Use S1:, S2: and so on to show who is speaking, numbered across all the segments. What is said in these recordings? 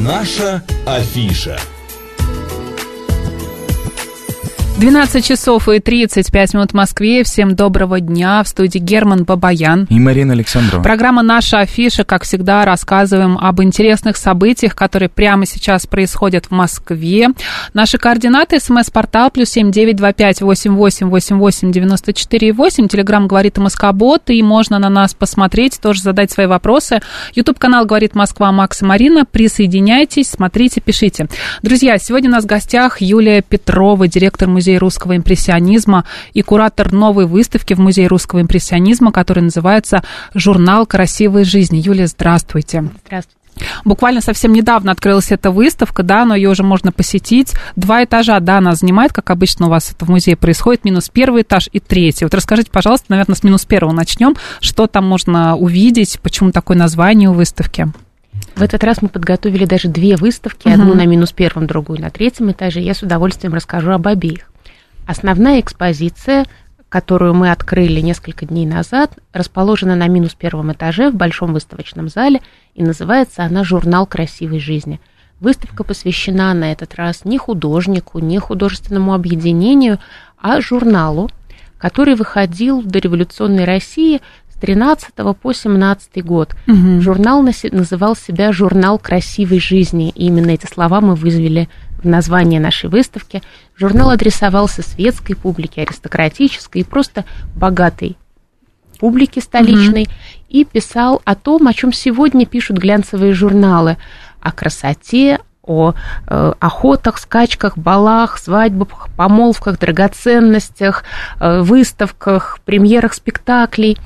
S1: Наша афиша.
S2: 12 часов и 35 минут в Москве. Всем доброго дня. В студии Герман Бабаян
S3: и Марина Александрова.
S2: Программа «Наша афиша». Как всегда, рассказываем об интересных событиях, которые прямо сейчас происходят в Москве. Наши координаты: СМС-портал +7 925 88 88 94 8. Телеграм «Говорит МСК-бот». И можно на нас посмотреть, тоже задать свои вопросы. Ютуб-канал «Говорит Москва», Макс и Марина. Присоединяйтесь, смотрите, пишите. Друзья, сегодня у нас в гостях Юлия Петрова, директор Музея русского импрессионизма и куратор новой выставки в Музее русского импрессионизма, которая называется «Журнал красивой жизни». Юлия, здравствуйте.
S4: Здравствуйте.
S2: Буквально совсем недавно открылась эта выставка, да, но ее уже можно посетить. 2 этажа, да, она занимает, как обычно у вас это в музее происходит, -1 этаж и 3. Вот расскажите, пожалуйста, наверное, с -1 начнем. Что там можно увидеть, почему такое название у выставки?
S4: В этот раз мы подготовили даже 2 выставки, одну на -1, другую на 3 этаже. Я с удовольствием расскажу об обеих. Основная экспозиция, которую мы открыли несколько дней назад, расположена на -1 этаже в Большом выставочном зале, и называется она «Журнал красивой жизни». Выставка посвящена на этот раз не художнику, не художественному объединению, а журналу, который выходил в дореволюционной России с 13 по 17 год. Журнал называл себя «Журнал красивой жизни», и именно эти слова мы вывели в название нашей выставки. Журнал адресовался светской публике, аристократической и просто богатой публике столичной, и писал о том, о чем сегодня пишут глянцевые журналы: о красоте, о охотах, скачках, балах, свадьбах, помолвках, драгоценностях, выставках, премьерах спектаклей.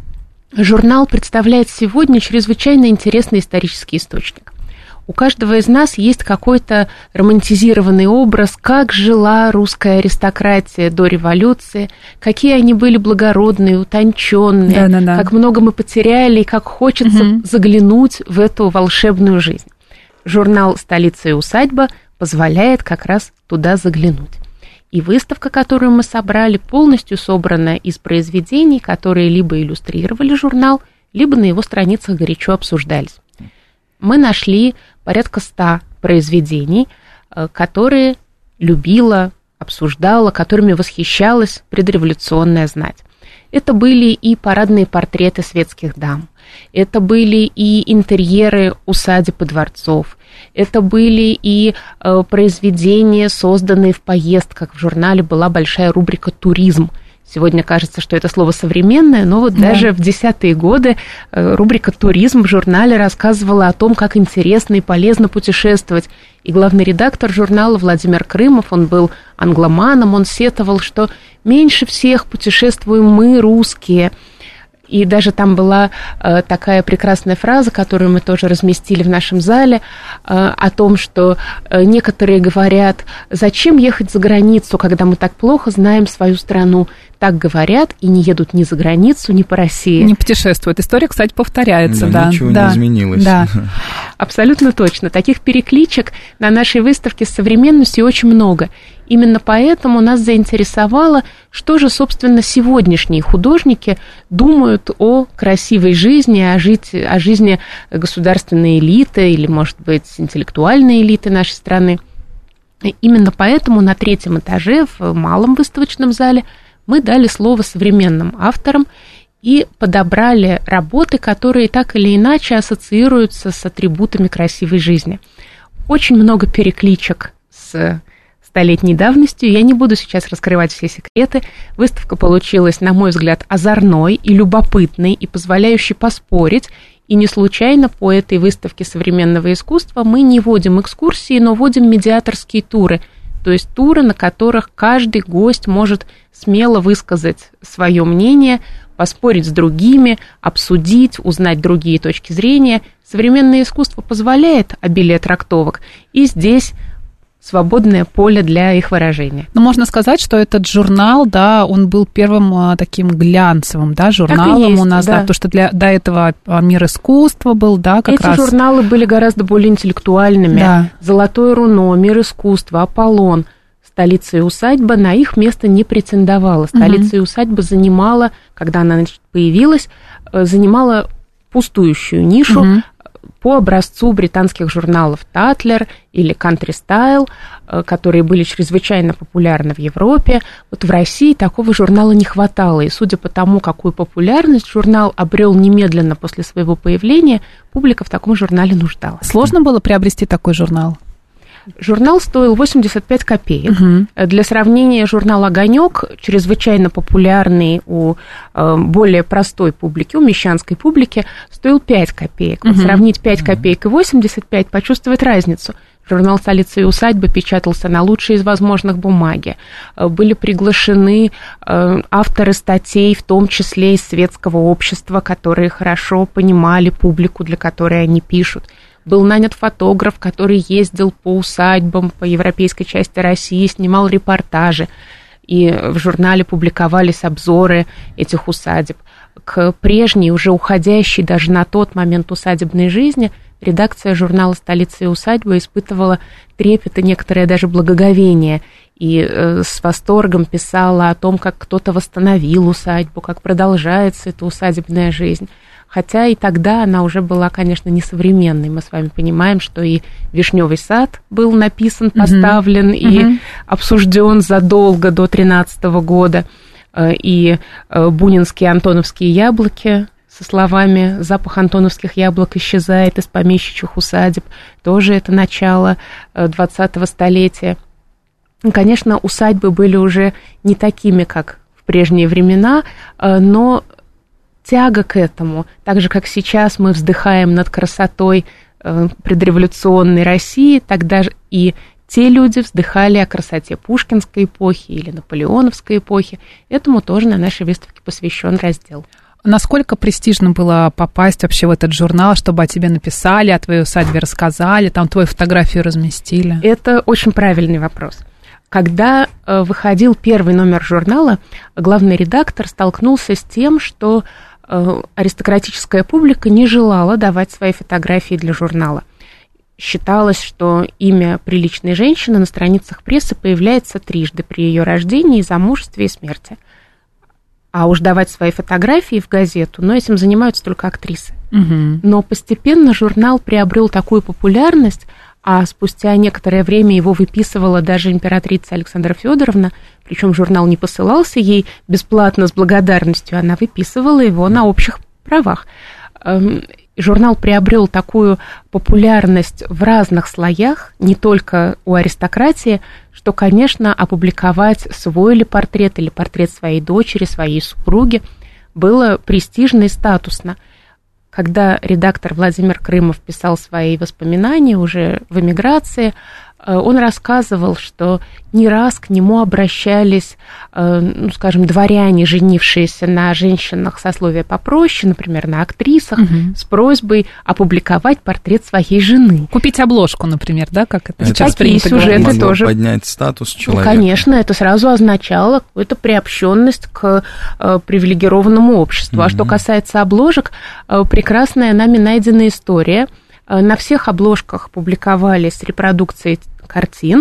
S4: Журнал представляет сегодня чрезвычайно интересный исторический источник. У каждого из нас есть какой-то романтизированный образ, как жила русская аристократия до революции, какие они были благородные, утонченные, как много мы потеряли и как хочется заглянуть в эту волшебную жизнь. Журнал «Столица и усадьба» позволяет как раз туда заглянуть. И выставка, которую мы собрали, полностью собрана из произведений, которые либо иллюстрировали журнал, либо на его страницах горячо обсуждались. Мы нашли порядка 100 произведений, которые любила, обсуждала, которыми восхищалась предреволюционная знать. Это были и парадные портреты светских дам, это были и интерьеры усадеб и дворцов, это были и произведения, созданные в поездках. В журнале была большая рубрика «Туризм». Сегодня кажется, что это слово современное, но вот даже в 10-е годы рубрика «Туризм» в журнале рассказывала о том, как интересно и полезно путешествовать. И главный редактор журнала Владимир Крымов, он был англоманом, он сетовал, что меньше всех путешествуем мы, русские. И даже там была такая прекрасная фраза, которую мы тоже разместили в нашем зале, о том, что некоторые говорят: зачем ехать за границу, когда мы так плохо знаем свою страну. Так говорят и не едут ни за границу, ни по России.
S2: Не путешествуют. История, кстати, повторяется. Да,
S3: ничего не изменилось.
S2: Да.
S4: Абсолютно точно. Таких перекличек на нашей выставке с современностью очень много. Именно поэтому нас заинтересовало, что же, собственно, сегодняшние художники думают о красивой жизни, о жизни государственной элиты или, может быть, интеллектуальной элиты нашей страны. И именно поэтому на 3 этаже в малом выставочном зале мы дали слово современным авторам и подобрали работы, которые так или иначе ассоциируются с атрибутами красивой жизни. Очень много перекличек с столетней давностью. Я не буду сейчас раскрывать все секреты. Выставка получилась, на мой взгляд, озорной и любопытной, и позволяющей поспорить. И не случайно по этой выставке современного искусства мы не вводим экскурсии, но вводим медиаторские туры. То есть туры, на которых каждый гость может смело высказать свое мнение, поспорить с другими, обсудить, узнать другие точки зрения. Современное искусство позволяет обилие трактовок, и здесь свободное поле для их выражения.
S2: Но можно сказать, что этот журнал, да, он был первым таким глянцевым, да, журналом
S4: есть,
S2: у нас, да, потому что до этого «Мир искусства» был, да, как раз.
S4: Эти журналы были гораздо более интеллектуальными.
S2: Да.
S4: «Золотое руно», «Мир искусства», «Аполлон», «Столица и усадьба» на их место не претендовала. «Столица и усадьба» занимала, когда она, значит, появилась, занимала пустующую нишу по образцу британских журналов «Татлер» или «Country Style», которые были чрезвычайно популярны в Европе. Вот в России такого журнала не хватало, и судя по тому, какую популярность журнал обрел немедленно после своего появления, публика в таком журнале нуждалась.
S2: Сложно было приобрести такой журнал?
S4: Журнал стоил 85 копеек. Для сравнения, журнал «Огонёк», чрезвычайно популярный у более простой публики, у мещанской публики, стоил 5 копеек. Вот сравнить 5 копеек и 85, почувствовать разницу. Журнал «Столица и усадьба» печатался на лучшей из возможных бумаги. Были приглашены авторы статей, в том числе из светского общества, которые хорошо понимали публику, для которой они пишут. Был нанят фотограф, который ездил по усадьбам, по европейской части России, снимал репортажи. И в журнале публиковались обзоры этих усадеб. К прежней, уже уходящей даже на тот момент усадебной жизни, редакция журнала «Столица и усадьба» испытывала трепет и некоторое даже благоговение. И с восторгом писала о том, как кто-то восстановил усадьбу, как продолжается эта усадебная жизнь. Хотя и тогда она уже была, конечно, несовременной. Мы с вами понимаем, что и «Вишневый сад» был написан, поставлен и обсужден задолго до 13 года, и бунинские антоновские яблоки со словами «запах антоновских яблок исчезает из помещичьих усадеб», тоже это начало 20-го столетия. Конечно, усадьбы были уже не такими, как в прежние времена, но тяга к этому, так же, как сейчас мы вздыхаем над красотой предреволюционной России, тогда же и те люди вздыхали о красоте пушкинской эпохи или наполеоновской эпохи. Этому тоже на нашей выставке посвящен раздел.
S2: Насколько престижно было попасть вообще в этот журнал, чтобы о тебе написали, о твоей усадьбе рассказали, там твою фотографию разместили?
S4: Это очень правильный вопрос. Когда выходил первый номер журнала, главный редактор столкнулся с тем, что аристократическая публика не желала давать свои фотографии для журнала. Считалось, что имя приличной женщины на страницах прессы появляется трижды: при ее рождении, замужестве и смерти. А уж давать свои фотографии в газету, но этим занимаются только актрисы. Но постепенно журнал приобрел такую популярность, а спустя некоторое время его выписывала даже императрица Александра Федоровна, причем журнал не посылался ей бесплатно с благодарностью, она выписывала его на общих правах. Журнал приобрел такую популярность в разных слоях, не только у аристократии, что, конечно, опубликовать свой или портрет своей дочери, своей супруги было престижно и статусно. Когда редактор Владимир Крымов писал свои воспоминания уже в эмиграции, он рассказывал, что не раз к нему обращались, ну, скажем, дворяне, женившиеся на женщинах сословия попроще, например, на актрисах, с просьбой опубликовать портрет своей жены.
S2: Купить обложку, например, да, как это сейчас
S4: такие сюжеты тоже.
S3: Поднять статус человека.
S4: Ну, конечно, это сразу означало какую-то приобщенность к привилегированному обществу. А что касается обложек, прекрасная нами найденная история. На всех обложках публиковались репродукции картин,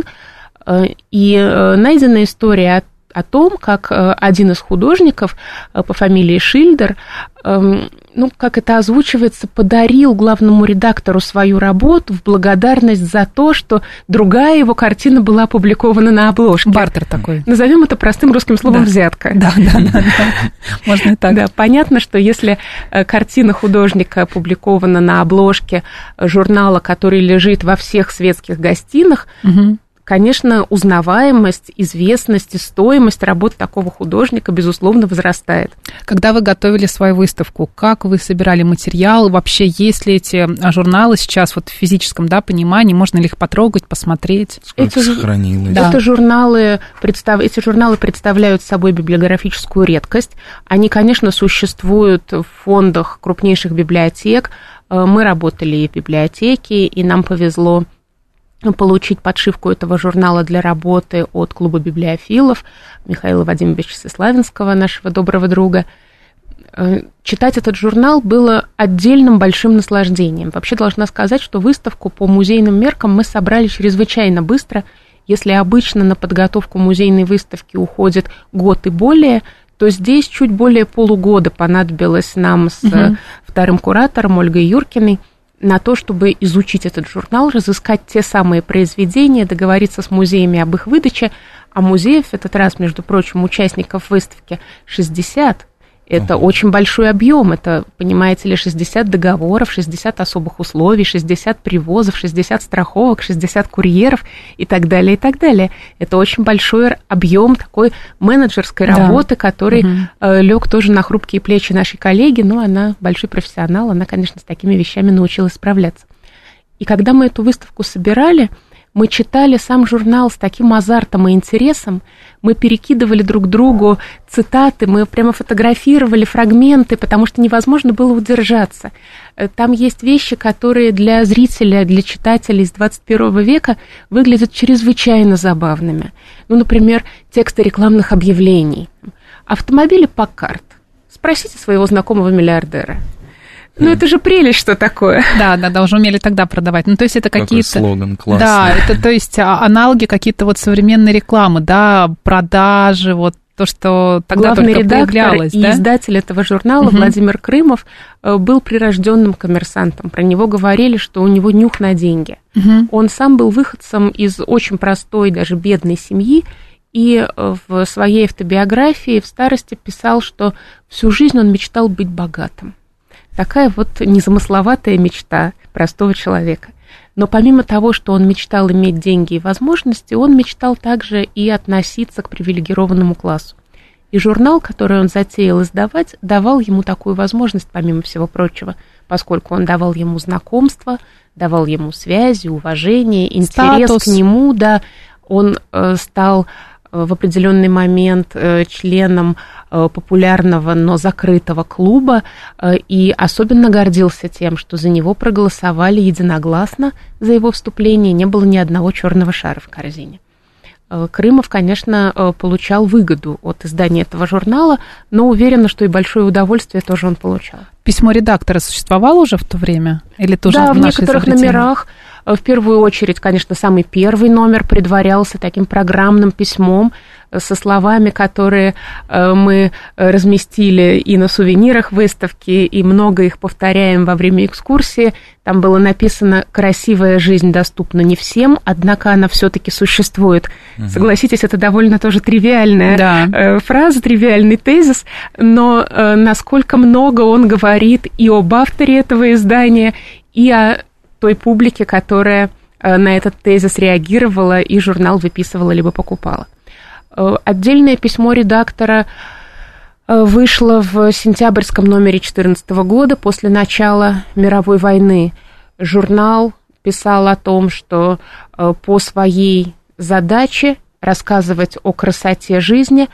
S4: и найдена история о том, как один из художников по фамилии Шильдер, ну, как это озвучивается, подарил главному редактору свою работу в благодарность за то, что другая его картина была опубликована на обложке.
S2: Бартер такой.
S4: Назовем это простым русским словом «взятка».
S2: Да. Можно и так.
S4: Да, понятно, что если картина художника опубликована на обложке журнала, который лежит во всех светских гостиных, конечно, узнаваемость, известность и стоимость работ такого художника, безусловно, возрастает.
S2: Когда вы готовили свою выставку, как вы собирали материал? Вообще, есть ли эти журналы сейчас вот в физическом, да, понимании? Можно ли их потрогать, посмотреть?
S3: Сколько сохранилось?
S4: Да. Эти журналы представляют собой библиографическую редкость. Они, конечно, существуют в фондах крупнейших библиотек. Мы работали и в библиотеке, и нам повезло получить подшивку этого журнала для работы от клуба библиофилов Михаила Вадимовича Сеславинского, нашего доброго друга. Читать этот журнал было отдельным большим наслаждением. Вообще должна сказать, что выставку по музейным меркам мы собрали чрезвычайно быстро. Если обычно на подготовку музейной выставки уходит год и более, то здесь чуть более полугода понадобилось нам с вторым куратором Ольгой Юркиной. на то, чтобы изучить этот журнал, разыскать те самые произведения, договориться с музеями об их выдаче. А музеев в этот раз, между прочим, участников выставки 60. Это очень большой объем, это, понимаете ли, 60 договоров, 60 особых условий, 60 привозов, 60 страховок, 60 курьеров и так далее, и так далее. Это очень большой объем такой менеджерской работы, который лег тоже на хрупкие плечи нашей коллеги, но она большой профессионал, она, конечно, с такими вещами научилась справляться. И когда мы эту выставку собирали, мы читали сам журнал с таким азартом и интересом, мы перекидывали друг другу цитаты, мы прямо фотографировали фрагменты, потому что невозможно было удержаться. Там есть вещи, которые для зрителя, для читателя из 21 века выглядят чрезвычайно забавными. Ну, например, тексты рекламных объявлений. Автомобили Packard. Спросите своего знакомого миллиардера. Ну, это же прелесть, что такое.
S2: Да, уже умели тогда продавать. Ну, то есть это какие-то...
S3: слоган классный.
S2: Да, это, то есть аналоги какие-то вот современной рекламы, да, продажи, вот то, что тогда
S4: главный
S2: только
S4: редактор
S2: появлялось,
S4: и
S2: да?
S4: издатель этого журнала Владимир Крымов был прирожденным коммерсантом. Про него говорили, что у него нюх на деньги. Он сам был выходцем из очень простой, даже бедной семьи, и в своей автобиографии в старости писал, что всю жизнь он мечтал быть богатым. Такая вот незамысловатая мечта простого человека. Но помимо того, что он мечтал иметь деньги и возможности, он мечтал также и относиться к привилегированному классу. И журнал, который он затеял издавать, давал ему такую возможность, помимо всего прочего, поскольку он давал ему знакомства, давал ему связи, уважение, интерес к нему, да, он стал в определенный момент членом популярного, но закрытого клуба, и особенно гордился тем, что за него проголосовали единогласно за его вступление, не было ни одного черного шара в корзине. Крымов, конечно, получал выгоду от издания этого журнала, но уверена, что и большое удовольствие тоже он получал.
S2: Письмо редактора существовало уже в то время? Или тоже
S4: да, в
S2: наше
S4: некоторых
S2: изобретение?
S4: номерах. В первую очередь, конечно, самый первый номер предварялся таким программным письмом со словами, которые мы разместили и на сувенирах выставки, и много их повторяем во время экскурсии. Там было написано «Красивая жизнь доступна не всем, однако она все-таки существует». Согласитесь, это довольно тоже тривиальная фраза, тривиальный тезис, но насколько много он говорит и об авторе этого издания, и о той публике, которая на этот тезис реагировала и журнал выписывала либо покупала. Отдельное письмо редактора вышло в сентябрьском номере 2014 года после начала мировой войны. Журнал писал о том, что по своей задаче рассказывать о красоте жизни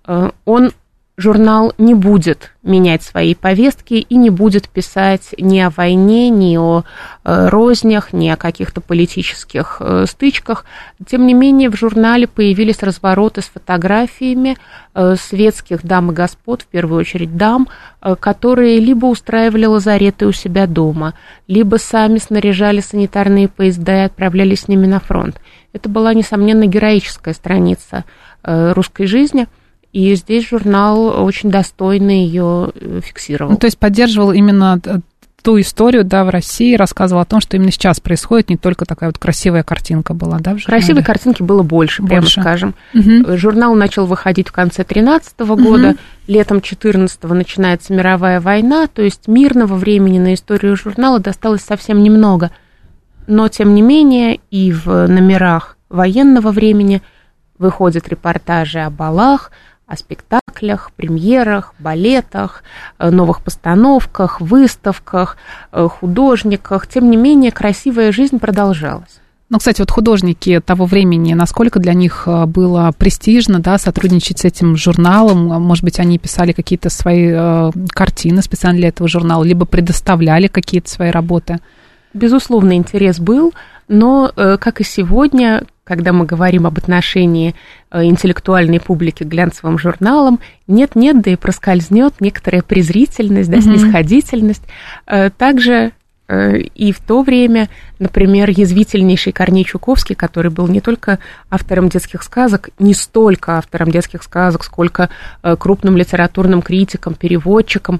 S4: журнал не будет менять свои повестки и не будет писать ни о войне, ни о рознях, ни о каких-то политических стычках. Тем не менее, в журнале появились развороты с фотографиями светских дам и господ, в первую очередь дам, которые либо устраивали лазареты у себя дома, либо сами снаряжали санитарные поезда и отправлялись с ними на фронт. Это была, несомненно, героическая страница русской жизни. И здесь журнал очень достойно ее фиксировал.
S2: Ну, то есть поддерживал именно ту историю, да, в России, рассказывал о том, что именно сейчас происходит, не только такая вот красивая картинка была, да, в журнале? Красивой
S4: картинки было больше, прямо скажем. Журнал начал выходить в конце 2013 года, летом 2014 начинается мировая война, то есть мирного времени на историю журнала досталось совсем немного. Но, тем не менее, и в номерах военного времени выходят репортажи о балах, о спектаклях, премьерах, балетах, новых постановках, выставках, художниках. Тем не менее, красивая жизнь продолжалась.
S2: Ну, кстати, вот художники того времени, насколько для них было престижно, да, сотрудничать с этим журналом? Может быть, они писали какие-то свои картины специально для этого журнала, либо предоставляли какие-то свои работы?
S4: Безусловно, интерес был, но, как и сегодня, когда мы говорим об отношении интеллектуальной публики к глянцевым журналам, нет-нет, да и проскользнет некоторая презрительность, да, снисходительность. Также и в то время, например, язвительнейший Корней Чуковский, который был не только автором детских сказок, не столько автором детских сказок, сколько крупным литературным критиком, переводчиком,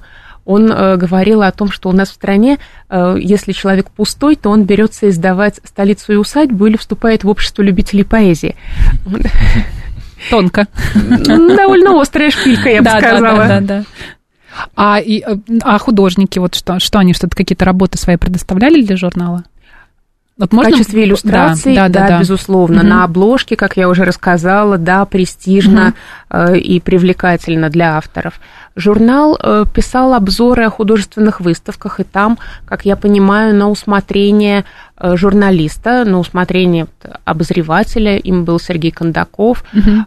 S4: он говорил о том, что у нас в стране, если человек пустой, то он берется издавать «Столицу и усадьбу» или вступает в общество любителей поэзии.
S2: Тонко.
S4: Довольно острая шпилька, я бы сказала.
S2: Да. А художники, вот что они, что-то какие-то работы свои предоставляли для журнала? Вот можно... В качестве
S4: иллюстраций, да, безусловно. На обложке, как я уже рассказала, да, престижно и привлекательно для авторов. Журнал писал обзоры о художественных выставках, и там, как я понимаю, на усмотрение журналиста, на усмотрение обозревателя, им был Сергей Кондаков,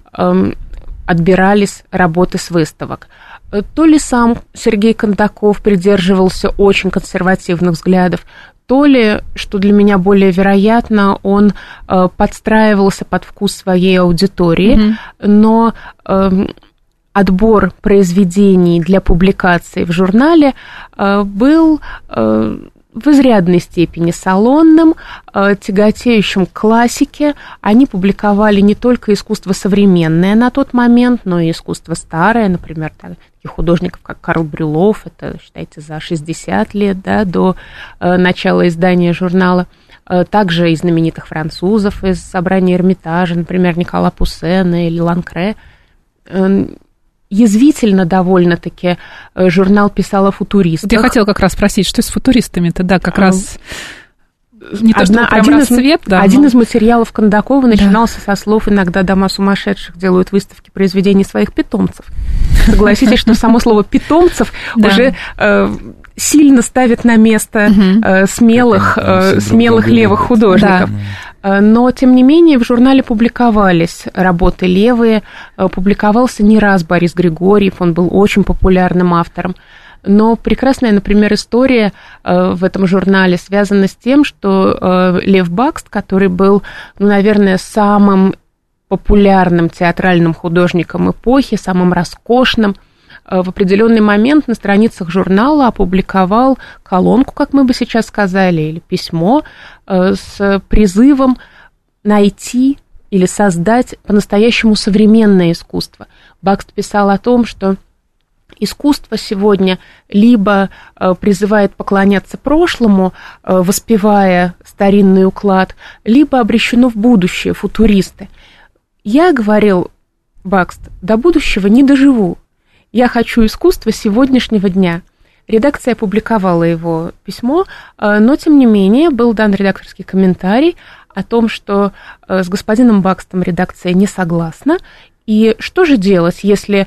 S4: отбирались работы с выставок. То ли сам Сергей Кондаков придерживался очень консервативных взглядов, то ли, что для меня более вероятно, он подстраивался под вкус своей аудитории, но отбор произведений для публикации в журнале был в изрядной степени салонным, тяготеющим к классике. Они публиковали не только искусство современное на тот момент, но и искусство старое, например, таких художников, как Карл Брюлов, это, считайте, за 60 лет, да, до начала издания журнала. Также и знаменитых французов из собрания Эрмитажа, например, Никола Пуссена или Ланкре. Язвительно довольно-таки журнал писал о футуристах.
S2: Я хотела как раз спросить, что с футуристами-то, да, как раз не то, что прям расцвет, да.
S4: Один из материалов Кондакова начинался со слов: «Иногда дома сумасшедших делают выставки произведений своих питомцев». Согласитесь, что само слово «питомцев» уже сильно ставит на место смелых левых художников. Но, тем не менее, в журнале публиковались работы левые, публиковался не раз Борис Григорьев, он был очень популярным автором. Но прекрасная, например, история в этом журнале связана с тем, что Лев Бакст, который был, наверное, самым популярным театральным художником эпохи, самым роскошным, в определенный момент на страницах журнала опубликовал колонку, как мы бы сейчас сказали, или письмо с призывом найти или создать по-настоящему современное искусство. Бакст писал о том, что искусство сегодня либо призывает поклоняться прошлому, воспевая старинный уклад, либо обречено в будущее, футуристы. Я, говорил Бакст, до будущего не доживу. Я хочу искусства сегодняшнего дня. Редакция опубликовала его письмо, но, тем не менее, был дан редакторский комментарий о том, что с господином Бакстом редакция не согласна. И что же делать, если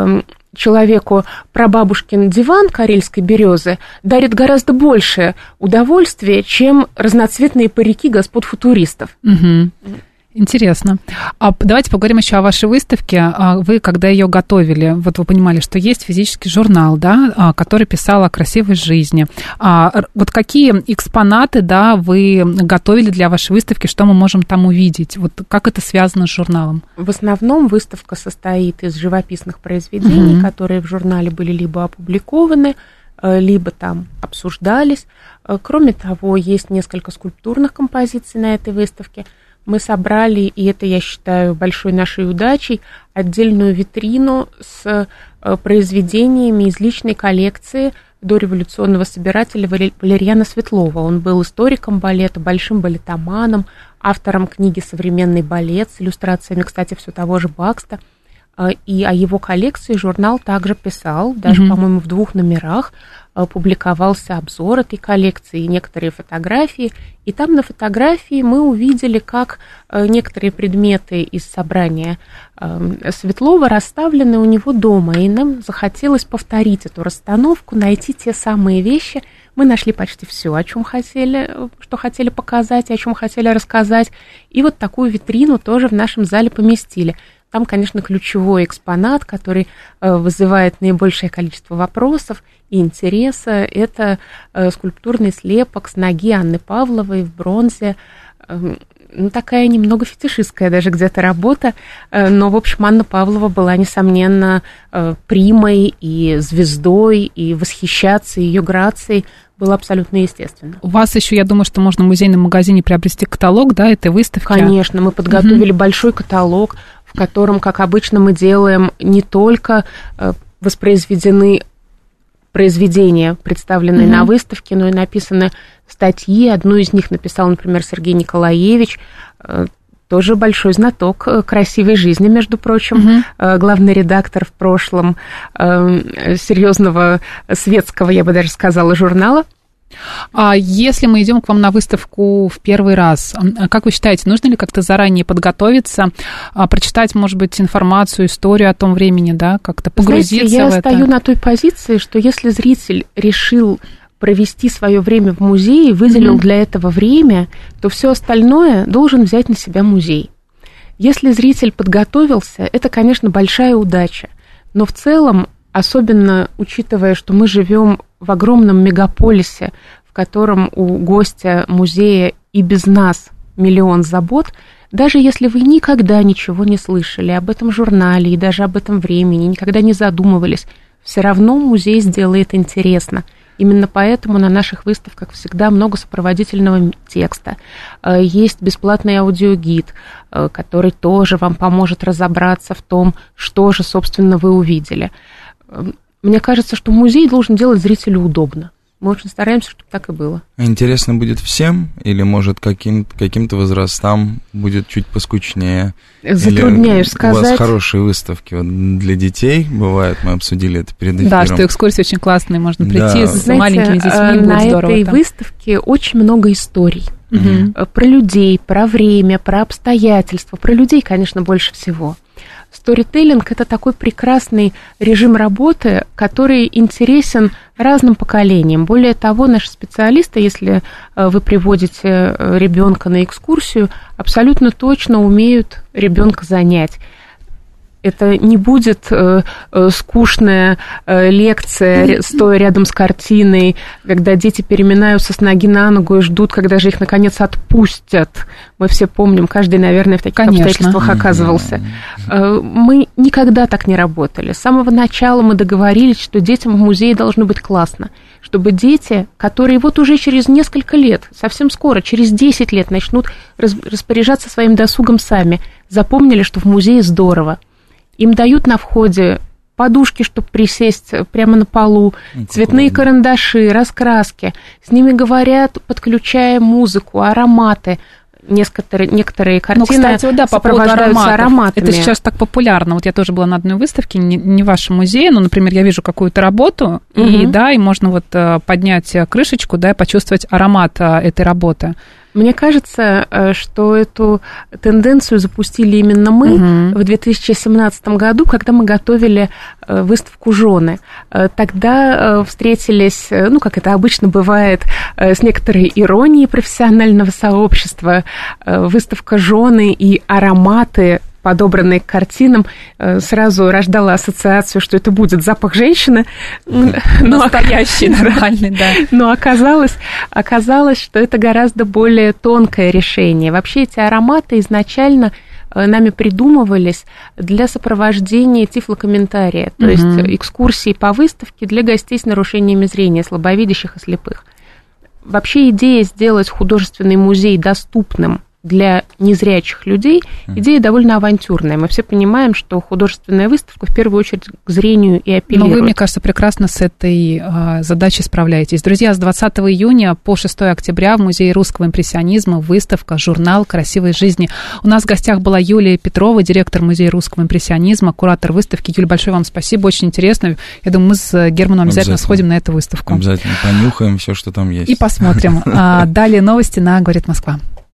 S4: человеку прабабушкин диван карельской березы дарит гораздо больше удовольствия, чем разноцветные парики господ футуристов?
S2: Интересно. Давайте поговорим еще о вашей выставке. Вы, когда ее готовили, вот вы понимали, что есть физический журнал, да, который писал о красивой жизни. Вот какие экспонаты, да, вы готовили для вашей выставки, что мы можем там увидеть? Вот как это связано с журналом?
S4: В основном выставка состоит из живописных произведений, которые в журнале были либо опубликованы, либо там обсуждались. Кроме того, есть несколько скульптурных композиций на этой выставке. Мы собрали, и это, я считаю, большой нашей удачей, отдельную витрину с произведениями из личной коллекции дореволюционного собирателя Валерьяна Светлова. Он был историком балета, большим балетоманом, автором книги «Современный балет» с иллюстрациями, кстати, все того же Бакста. И о его коллекции журнал также писал, даже, по-моему, в 2 номерах публиковался обзор этой коллекции, некоторые фотографии. И там на фотографии мы увидели, как некоторые предметы из собрания Светлова расставлены у него дома. И нам захотелось повторить эту расстановку, найти те самые вещи. Мы нашли почти все, о чем хотели, что хотели показать, о чем хотели рассказать. И вот такую витрину тоже в нашем зале поместили. Там, конечно, ключевой экспонат, который вызывает наибольшее количество вопросов и интереса. Это скульптурный слепок с ноги Анны Павловой в бронзе. Такая немного фетишистская даже где-то работа. Но, в общем, Анна Павлова была, несомненно, примой и звездой, и восхищаться ее грацией было абсолютно естественно.
S2: У вас еще, я думаю, что можно в музейном магазине приобрести каталог, да, этой выставки?
S4: Конечно, мы подготовили большой каталог, в котором, как обычно, мы делаем не только воспроизведены произведения, представленные на выставке, но и написаны статьи. Одну из них написал, например, Сергей Николаевич, тоже большой знаток красивой жизни, между прочим, главный редактор в прошлом серьезного светского, я бы даже сказала, журнала.
S2: А если мы идем к вам на выставку в первый раз, как вы считаете, нужно ли как-то заранее подготовиться, прочитать, может быть, информацию, историю о том времени, да, как-то погрузиться в это?
S4: Я стою на той позиции, что если зритель решил провести свое время в музее, выделил для этого время, то все остальное должен взять на себя музей. Если зритель подготовился, это, конечно, большая удача, но в целом, особенно учитывая, что мы живем в огромном мегаполисе, в котором у гостя музея и без нас миллион забот, даже если вы никогда ничего не слышали об этом журнале и даже об этом времени, никогда не задумывались, все равно музей сделает интересно. Именно поэтому на наших выставках всегда много сопроводительного текста. Есть бесплатный аудиогид, который тоже вам поможет разобраться в том, что же, собственно, вы увидели. Мне кажется, что музей должен делать зрителю удобно. Мы очень стараемся, чтобы так и было.
S3: Интересно будет всем? Или, может, каким-то возрастам будет чуть поскучнее?
S4: Затрудняюсь сказать.
S3: У вас хорошие выставки для детей бывают, мы обсудили это перед эфиром.
S2: Да, что экскурсии очень классные, можно прийти с маленькими детьми, будет
S4: на
S2: здорово.
S4: На этой выставке очень много историй. Про людей, про время, про обстоятельства. Про людей, конечно, больше всего. Сторителлинг – это такой прекрасный режим работы, который интересен разным поколениям. Более того, наши специалисты, если вы приводите ребенка на экскурсию, абсолютно точно умеют ребенка занять. Это не будет скучная лекция, стоя рядом с картиной, когда дети переминаются с ноги на ногу и ждут, когда же их, наконец, отпустят. Мы все помним, каждый, наверное, в таких обстоятельствах оказывался. Мы никогда так не работали. С самого начала мы договорились, что детям в музее должно быть классно, чтобы дети, которые вот уже через несколько лет, совсем скоро, через 10 лет начнут распоряжаться своим досугом сами, запомнили, что в музее здорово. Им дают на входе подушки, чтобы присесть прямо на полу, цветные карандаши, раскраски. С ними говорят, подключая музыку, ароматы. Некоторые картины
S2: кстати, да,
S4: сопровождаются ароматами.
S2: Это сейчас так популярно. Вот я тоже была на одной выставке, не в вашем музее, но, например, я вижу какую-то работу, и можно вот поднять крышечку, да, и почувствовать аромат этой работы.
S4: Мне кажется, что эту тенденцию запустили именно мы в 2017 году, когда мы готовили выставку «Жены». Тогда встретились, как это обычно бывает, с некоторой иронией профессионального сообщества, выставка «Жены» и ароматы, подобранные к картинам, сразу рождала ассоциацию, что это будет запах женщины.
S2: Настоящий, нормальный, да.
S4: Но оказалось, что это гораздо более тонкое решение. Вообще эти ароматы изначально нами придумывались для сопровождения тифлокомментария, то есть экскурсии по выставке для гостей с нарушениями зрения, слабовидящих и слепых. Вообще идея сделать художественный музей доступным для незрячих людей, идея довольно авантюрная. Мы все понимаем, что художественная выставка в первую очередь к зрению и апеллирует.
S2: Но вы, мне кажется, прекрасно с этой задачей справляетесь. Друзья, с 20 июня по 6 октября в Музее русского импрессионизма выставка «Журнал красивой жизни». У нас в гостях была Юлия Петрова, директор Музея русского импрессионизма, куратор выставки. Юля, большое вам спасибо, очень интересно. Я думаю, мы с Германом обязательно сходим на эту выставку.
S3: Обязательно понюхаем все, что там есть.
S2: И посмотрим. Далее новости на «Говорит Москва».